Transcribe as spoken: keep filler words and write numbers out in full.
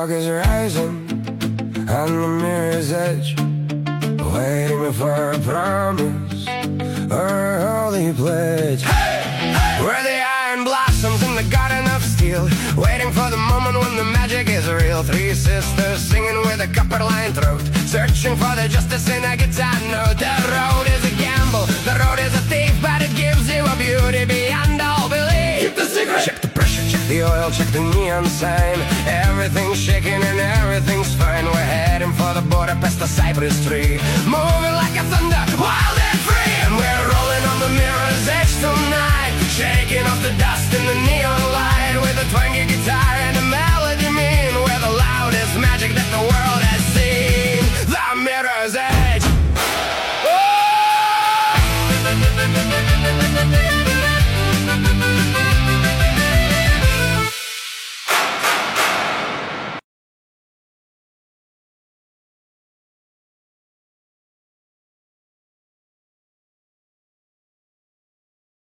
smoke is rising on the mirror's edge, waiting for a promise or a holy pledge. Hey, hey! Where the iron blossoms in the garden of steel, waiting for the moment when the magic is real. Three sisters singing with a copper-lined throat, searching for the justice in a guitar note. The road is a gamble, the road is a thief, but it gives you a beauty beyond all belief. Keep the secret. Check the pressure, check the oil, check the neon sign. Everything's shaking and everything's fine. We're heading for the border past the cypress tree, moving like a thunder, wild and free. And we're rolling on the mirror's edge tonight, shaking off the dust in the neon light, with a twangy guitar and a melody mean. We're the loudest magic that the world has seen. The mirror's edge. Oh!